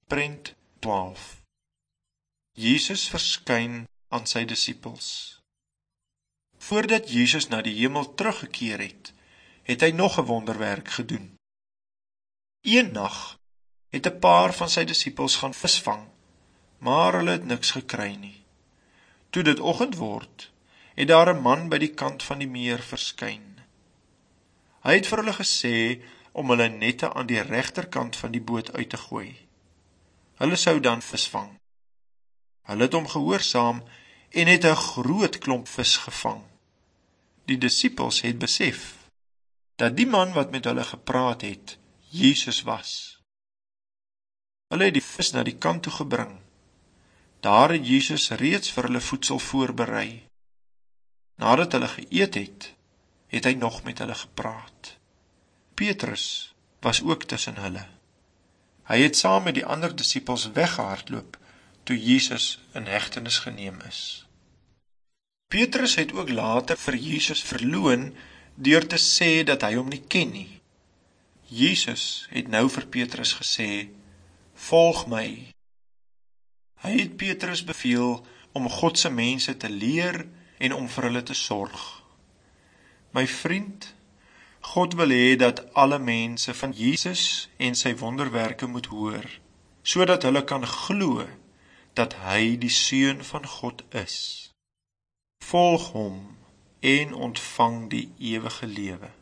Prent 12. Jesus verskyn aan sy disippels. Voordat Jesus na die hemel teruggekeer het hy nog 'n wonderwerk gedoen. Een nag het 'n paar van sy disippels gaan visvang, maar hulle het niks gekry nie. Toe dit oggend word, het daar 'n man by die kant van die meer verskyn. Hy het vir hulle gesê om hulle nette aan die regterkant van die boot uit te gooi. Hulle sou dan visvang. Hulle het hom gehoorsaam en het 'n groot klomp vis gevang. Die disippels het besef dat die man wat met hulle gepraat het, Jesus was. Hulle het die vis na die kant toe gebring. Daar het Jesus reeds vir hulle voedsel voorberei. Nadat hulle geëet het hy nog met hulle gepraat. Petrus was ook tussen hulle. Hy het saam met die ander disippels weggehardloop toe Jesus in hegtenis geneem is. Petrus het ook later vir Jesus verloon deur te sê dat hy hom nie ken nie. Jesus het nou vir Petrus gesê, "Volg my." Hy het Petrus beveel om God se mense te leer en om vir hulle te sorg. My vriend, God wil hê dat alle mense van Jesus en sy wonderwerke moet hoor, sodat hulle kan glo dat hy die Seun van God is. Volg hom en ontvang die ewige lewe.